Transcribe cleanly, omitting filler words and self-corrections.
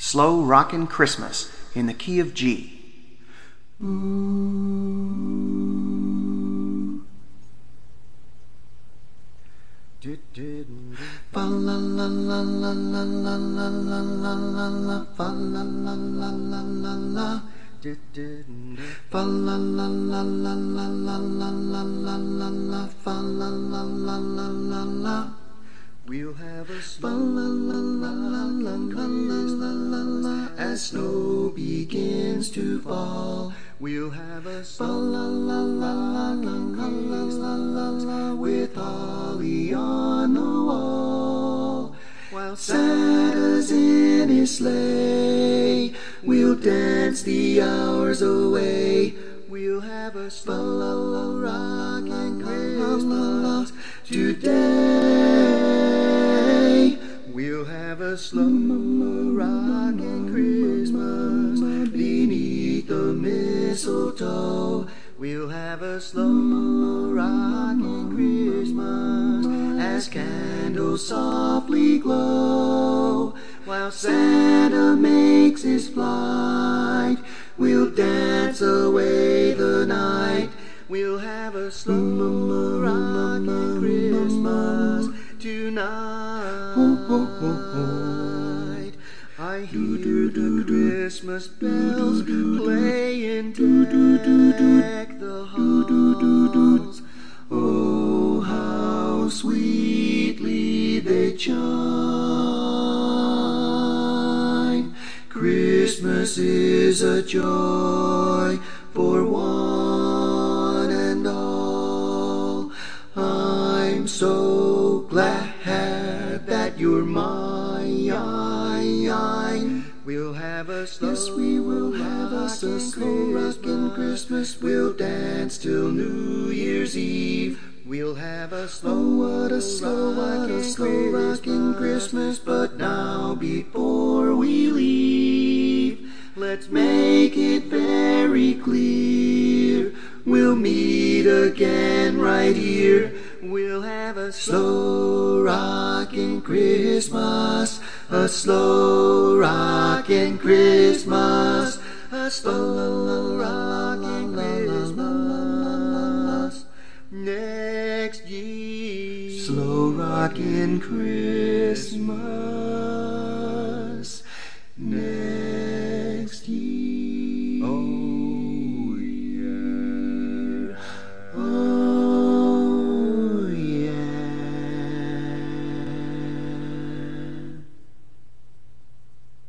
Slow Rockin' Christmas in the key of G. Fa la la la la la la la la la la la fa la la la la la la fa la la la la la la la la la la la fa la la la la la la. We'll have a slow la la la la la la la la as snow begins to fall. We'll have a slow la la la la la la la la with holly on the wall. While Santa's in his sleigh, we'll dance the hours away. We'll have a slow rockin' Christmas today. We'll have a slow rockin' Christmas beneath the mistletoe. We'll have a slow rockin' Christmas as candles softly glow. While Santa makes his flight, we'll dance away the night. We'll have a slow rockin' Christmas tonight. I hear the Christmas bells playing deck the halls. Oh, how sweetly they chime. Christmas is a joy for one and all. I'm so glad that you're mine. We'll have a slow, yes, we will have a slow rockin' Christmas. We'll dance till New Year's Eve. We'll have a slow, slow rockin' Christmas. But now before we leave, let's make it very clear, we'll meet again right here. We'll have a slow rockin' Christmas, a slow rockin' Christmas, a slow rockin' Christmas next year. Slow rockin' Christmas.